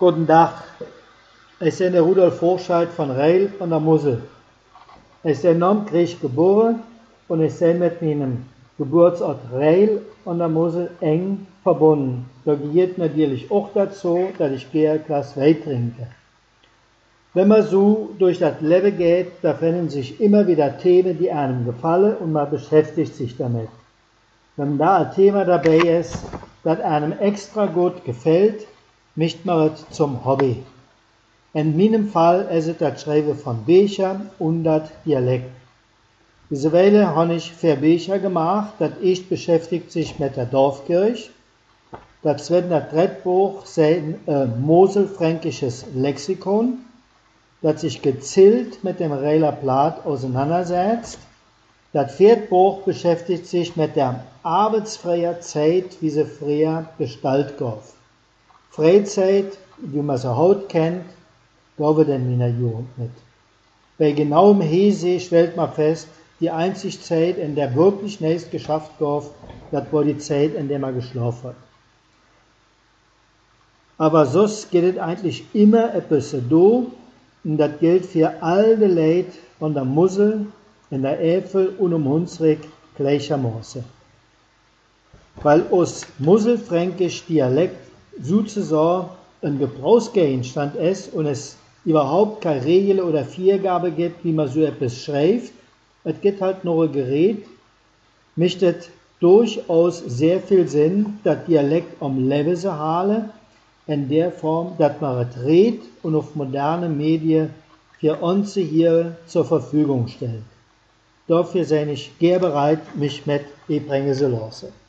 Guten Tag, ich bin der Rudolf Hochscheid von Reil und der Mosel. Ich bin in Nordkrieg geboren und ich bin mit meinem Geburtsort Reil und der Mosel eng verbunden. Da gehört natürlich auch dazu, dass ich gerne ein Glas Wein trinke. Wenn man so durch das Leben geht, da finden sich immer wieder Themen, die einem gefallen und man beschäftigt sich damit. Wenn da ein Thema dabei ist, das einem extra gut gefällt, mischt man es zum Hobby. In meinem Fall ist es das Schreiben von Büchern und das Dialekt. Diese Weile habe ich 4 Bücher gemacht. Das erste beschäftigt sich mit der Dorfkirche. Das zweite, das dritte Buch, ist ein moselfränkisches Lexikon, das sich gezielt mit dem Reiler Platt auseinandersetzt. Das vierte Buch beschäftigt sich mit der arbeitsfreien Zeit, wie sie früher gestaltet wird. Freizeit, wie man sie heute kennt, gab es in meiner Jugend nicht. Bei genauem Hinsehen stellt man fest, die einzige Zeit, in der wirklich nichts geschafft wird, das war die Zeit, in der man geschlafen hat. Aber sonst geht es eigentlich immer etwas do, und das gilt für all die Leute von der Mosel, in der Eifel und um Hunsrück gleichermaßen. Weil aus moselfränkisch Dialekt sozusagen ein Gebrauchsgegenstand ist und es überhaupt keine Regel oder Viergabe gibt, wie man so etwas schreibt. Es gibt halt nur ein Gerät, mischt es durchaus sehr viel Sinn, das Dialekt am Leben zu halten, in der Form, dass man es redet und auf moderne Medien für uns hier zur Verfügung stellt. Dafür bin ich gerne bereit, mich mit einbringen zu lassen.